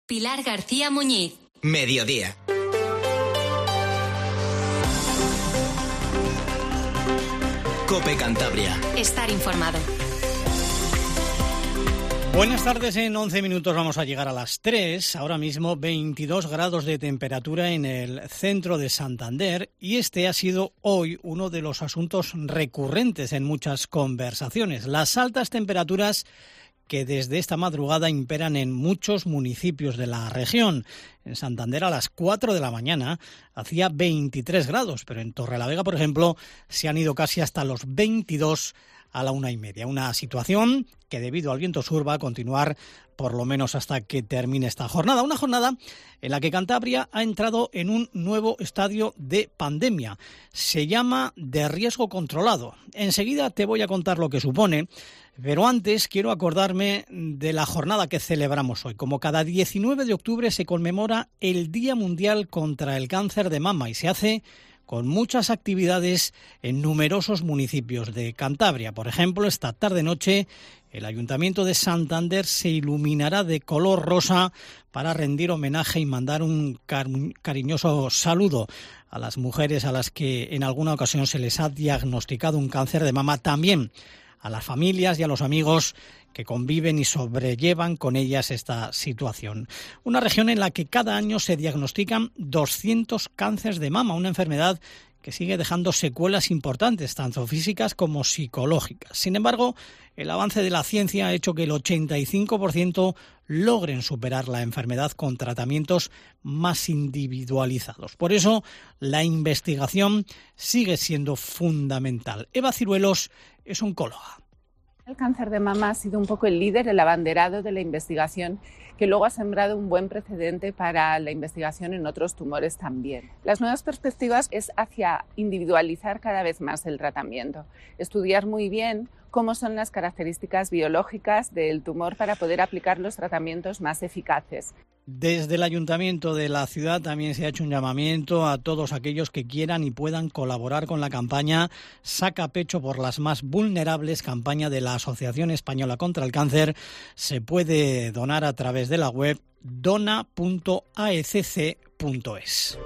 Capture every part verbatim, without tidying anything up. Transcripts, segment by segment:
Pilar García Muñiz. Mediodía. COPE Cantabria. Estar informado. Buenas tardes, en once minutos vamos a llegar a las tres. Ahora mismo veintidós grados de temperatura en el centro de Santander y este ha sido hoy uno de los asuntos recurrentes en muchas conversaciones. Las altas temperaturas que desde esta madrugada imperan en muchos municipios de la región. En Santander a las cuatro de la mañana hacía veintitrés grados, pero en Torrelavega, por ejemplo, se han ido casi hasta los veintidós a la una y media. Una situación que debido al viento sur va a continuar por lo menos hasta que termine esta jornada. Una jornada en la que Cantabria ha entrado en un nuevo estadio de pandemia. Se llama de riesgo controlado. Enseguida te voy a contar lo que supone, pero antes quiero acordarme de la jornada que celebramos hoy. Como cada diecinueve de octubre se conmemora el Día Mundial contra el Cáncer de Mama y se hace con muchas actividades en numerosos municipios de Cantabria. Por ejemplo, esta tarde-noche el Ayuntamiento de Santander se iluminará de color rosa para rendir homenaje y mandar un cariñoso saludo a las mujeres a las que en alguna ocasión se les ha diagnosticado un cáncer de mama, también a las familias y a los amigos que conviven y sobrellevan con ellas esta situación. Una región en la que cada año se diagnostican doscientos cánceres de mama, una enfermedad que sigue dejando secuelas importantes, tanto físicas como psicológicas. Sin embargo, el avance de la ciencia ha hecho que el ochenta y cinco por ciento logren superar la enfermedad con tratamientos más individualizados. Por eso, la investigación sigue siendo fundamental. Eva Ciruelos es oncóloga. El cáncer de mama ha sido un poco el líder, el abanderado de la investigación, que luego ha sembrado un buen precedente para la investigación en otros tumores también. Las nuevas perspectivas es hacia individualizar cada vez más el tratamiento, estudiar muy bien cómo son las características biológicas del tumor para poder aplicar los tratamientos más eficaces. Desde el Ayuntamiento de la ciudad también se ha hecho un llamamiento a todos aquellos que quieran y puedan colaborar con la campaña Saca Pecho por las más vulnerables, campaña de la Asociación Española contra el Cáncer. Se puede donar a través de la web dona punto a e ce ce punto es.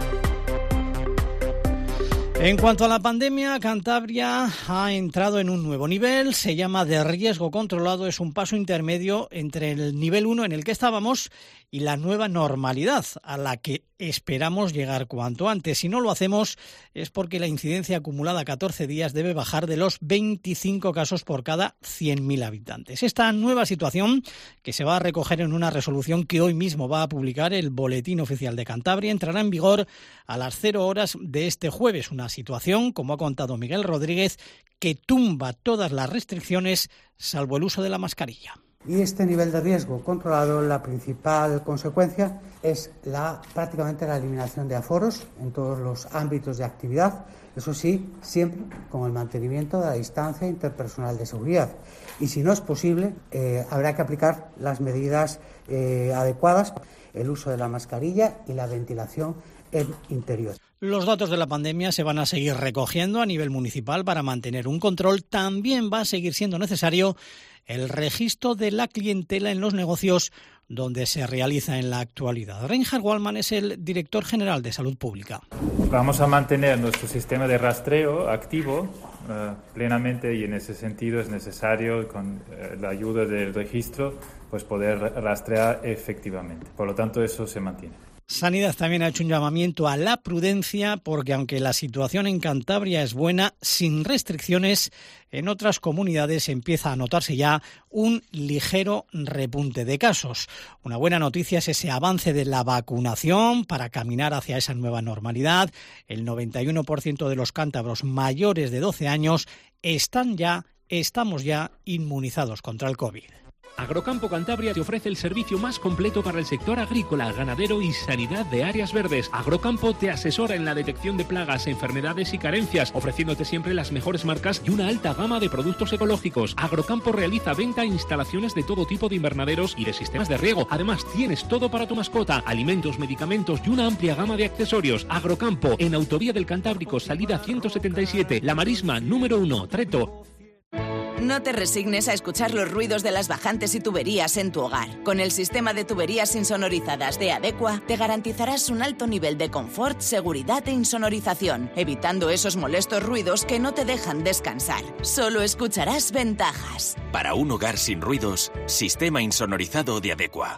En cuanto a la pandemia, Cantabria ha entrado en un nuevo nivel, se llama de riesgo controlado, es un paso intermedio entre el nivel uno en el que estábamos y la nueva normalidad a la que esperamos llegar cuanto antes. Si no lo hacemos es porque la incidencia acumulada a catorce días debe bajar de los veinticinco casos por cada cien mil habitantes. Esta nueva situación, que se va a recoger en una resolución que hoy mismo va a publicar el Boletín Oficial de Cantabria, entrará en vigor a las cero horas de este jueves. Una situación, como ha contado Miguel Rodríguez, que tumba todas las restricciones salvo el uso de la mascarilla. Y este nivel de riesgo controlado, la principal consecuencia es la prácticamente la eliminación de aforos en todos los ámbitos de actividad, eso sí, siempre con el mantenimiento de la distancia interpersonal de seguridad. Y si no es posible, eh, habrá que aplicar las medidas eh, adecuadas, el uso de la mascarilla y la ventilación en interior. Los datos de la pandemia se van a seguir recogiendo a nivel municipal para mantener un control. También va a seguir siendo necesario el registro de la clientela en los negocios donde se realiza en la actualidad. Reinhard Wallmann es el director general de Salud Pública. Vamos a mantener nuestro sistema de rastreo activo uh, plenamente y en ese sentido es necesario, con uh, la ayuda del registro, pues poder rastrear efectivamente. Por lo tanto, eso se mantiene. Sanidad también ha hecho un llamamiento a la prudencia porque aunque la situación en Cantabria es buena, sin restricciones, en otras comunidades empieza a notarse ya un ligero repunte de casos. Una buena noticia es ese avance de la vacunación para caminar hacia esa nueva normalidad. El noventa y uno por ciento de los cántabros mayores de doce años están ya, estamos ya inmunizados contra el COVID. Agrocampo Cantabria te ofrece el servicio más completo para el sector agrícola, ganadero y sanidad de áreas verdes. Agrocampo te asesora en la detección de plagas, enfermedades y carencias, ofreciéndote siempre las mejores marcas y una alta gama de productos ecológicos. Agrocampo realiza venta e instalaciones de todo tipo de invernaderos y de sistemas de riego. Además, tienes todo para tu mascota, alimentos, medicamentos y una amplia gama de accesorios. Agrocampo, en Autovía del Cantábrico, salida ciento setenta y siete, La Marisma, número uno, Treto. No te resignes a escuchar los ruidos de las bajantes y tuberías en tu hogar. Con el sistema de tuberías insonorizadas de Adecua, te garantizarás un alto nivel de confort, seguridad e insonorización, evitando esos molestos ruidos que no te dejan descansar. Solo escucharás ventajas. Para un hogar sin ruidos, sistema insonorizado de Adecua.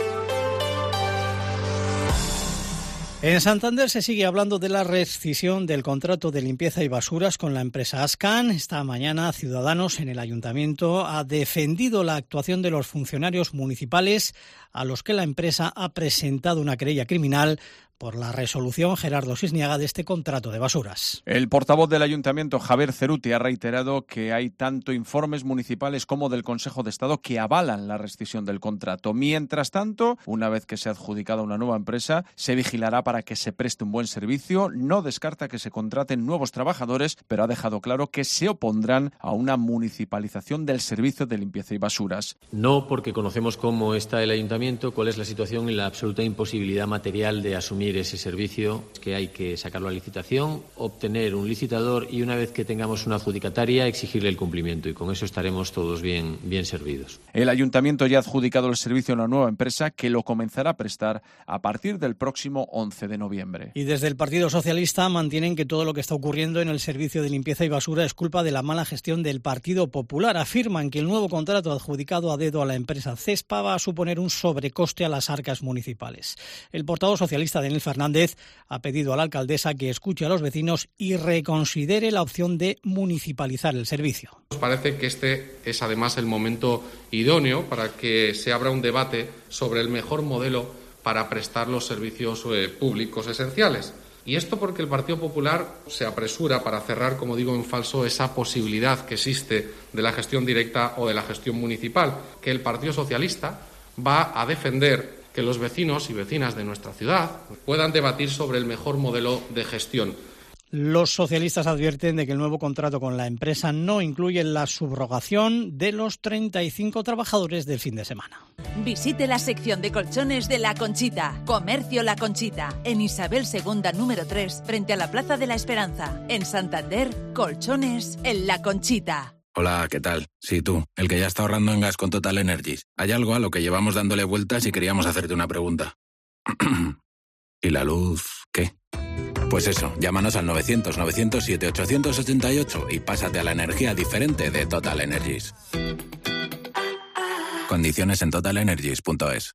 En Santander se sigue hablando de la rescisión del contrato de limpieza y basuras con la empresa Ascan. Esta mañana, Ciudadanos en el Ayuntamiento ha defendido la actuación de los funcionarios municipales a los que la empresa ha presentado una querella criminal por la resolución, Gerardo Sisniaga, de este contrato de basuras. El portavoz del Ayuntamiento, Javier Ceruti, ha reiterado que hay tanto informes municipales como del Consejo de Estado que avalan la rescisión del contrato. Mientras tanto, una vez que se ha adjudicado a una nueva empresa, se vigilará para que se preste un buen servicio. No descarta que se contraten nuevos trabajadores, pero ha dejado claro que se opondrán a una municipalización del servicio de limpieza y basuras. No porque conocemos cómo está el Ayuntamiento, cuál es la situación y la absoluta imposibilidad material de asumir ese servicio, que hay que sacarlo a licitación, obtener un licitador y una vez que tengamos una adjudicataria exigirle el cumplimiento, y con eso estaremos todos bien, bien servidos. El Ayuntamiento ya ha adjudicado el servicio a una nueva empresa que lo comenzará a prestar a partir del próximo once de noviembre. Y desde el Partido Socialista mantienen que todo lo que está ocurriendo en el servicio de limpieza y basura es culpa de la mala gestión del Partido Popular. Afirman que el nuevo contrato adjudicado a dedo a la empresa Cespa va a suponer un sobrecoste a las arcas municipales. El portavoz socialista de Fernández ha pedido a la alcaldesa que escuche a los vecinos y reconsidere la opción de municipalizar el servicio. Nos parece que este es además el momento idóneo para que se abra un debate sobre el mejor modelo para prestar los servicios eh, públicos esenciales. Y esto porque el Partido Popular se apresura para cerrar, como digo, en falso esa posibilidad que existe de la gestión directa o de la gestión municipal, que el Partido Socialista va a defender que los vecinos y vecinas de nuestra ciudad puedan debatir sobre el mejor modelo de gestión. Los socialistas advierten de que el nuevo contrato con la empresa no incluye la subrogación de los treinta y cinco trabajadores del fin de semana. Visite la sección de colchones de La Conchita. Comercio La Conchita, en Isabel segunda número tres, frente a la Plaza de la Esperanza. En Santander, colchones en La Conchita. Hola, ¿qué tal? Sí, tú, el que ya está ahorrando en gas con Total Energies. Hay algo a lo que llevamos dándole vueltas y queríamos hacerte una pregunta. ¿Y la luz qué? Pues eso, llámanos al novecientos, novecientos siete, ochocientos ochenta y ocho y pásate a la energía diferente de Total Energies. Condiciones en total energies punto es.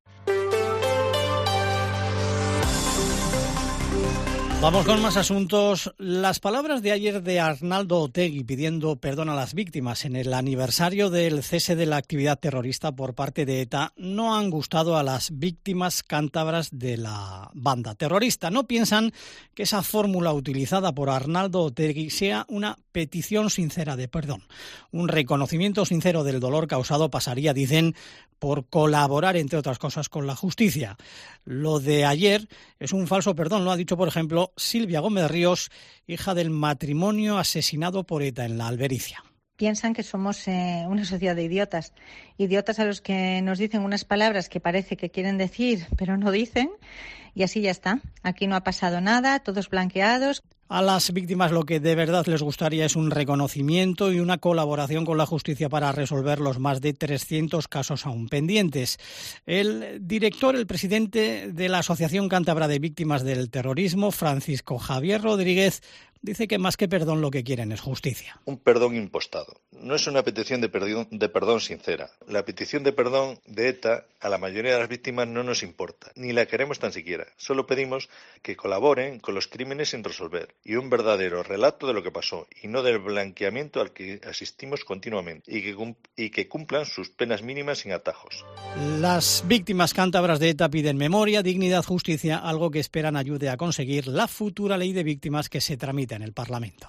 Vamos con más asuntos. Las palabras de ayer de Arnaldo Otegi pidiendo perdón a las víctimas en el aniversario del cese de la actividad terrorista por parte de ETA no han gustado a las víctimas cántabras de la banda terrorista. No piensan que esa fórmula utilizada por Arnaldo Otegi sea una petición sincera de perdón. Un reconocimiento sincero del dolor causado pasaría, dicen, por colaborar, entre otras cosas, con la justicia. Lo de ayer es un falso perdón, lo ha dicho, por ejemplo, Silvia Gómez Ríos, hija del matrimonio asesinado por ETA en la Albericia. Piensan que somos eh, una sociedad de idiotas, idiotas a los que nos dicen unas palabras que parece que quieren decir, pero no dicen, y así ya está. Aquí no ha pasado nada, todos blanqueados. A las víctimas lo que de verdad les gustaría es un reconocimiento y una colaboración con la justicia para resolver los más de trescientos casos aún pendientes. El director, el presidente de la Asociación Cántabra de Víctimas del Terrorismo, Francisco Javier Rodríguez, dice que más que perdón lo que quieren es justicia. Un perdón impostado. No es una petición de perdón, de perdón sincera. La petición de perdón de ETA a la mayoría de las víctimas no nos importa, ni la queremos tan siquiera. Solo pedimos que colaboren con los crímenes sin resolver y un verdadero relato de lo que pasó y no del blanqueamiento al que asistimos continuamente y que, y que cumplan sus penas mínimas sin atajos. Las víctimas cántabras de ETA piden memoria, dignidad, justicia, algo que esperan ayude a conseguir la futura ley de víctimas que se tramita en el Parlamento.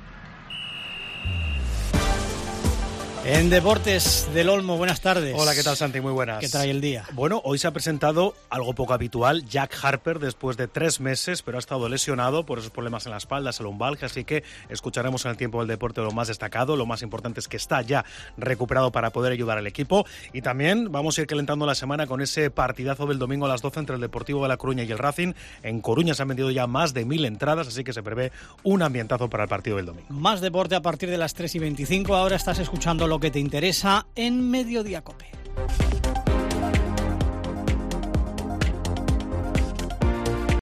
En Deportes del Olmo, buenas tardes. Hola, ¿qué tal, Santi? Muy buenas. ¿Qué trae el día? Bueno, hoy se ha presentado algo poco habitual, Jack Harper, después de tres meses, pero ha estado lesionado por esos problemas en la espalda, esa lumbalgia, así que escucharemos en el tiempo del deporte lo más destacado. Lo más importante es que está ya recuperado para poder ayudar al equipo, y también vamos a ir calentando la semana con ese partidazo del domingo a las doce entre el Deportivo de La Coruña y el Racing. En Coruña se han vendido ya más de mil entradas, así que se prevé un ambientazo para el partido del domingo. Más deporte a partir de las tres y veinticinco. Ahora estás escuchando lo que te interesa en Mediodía COPE.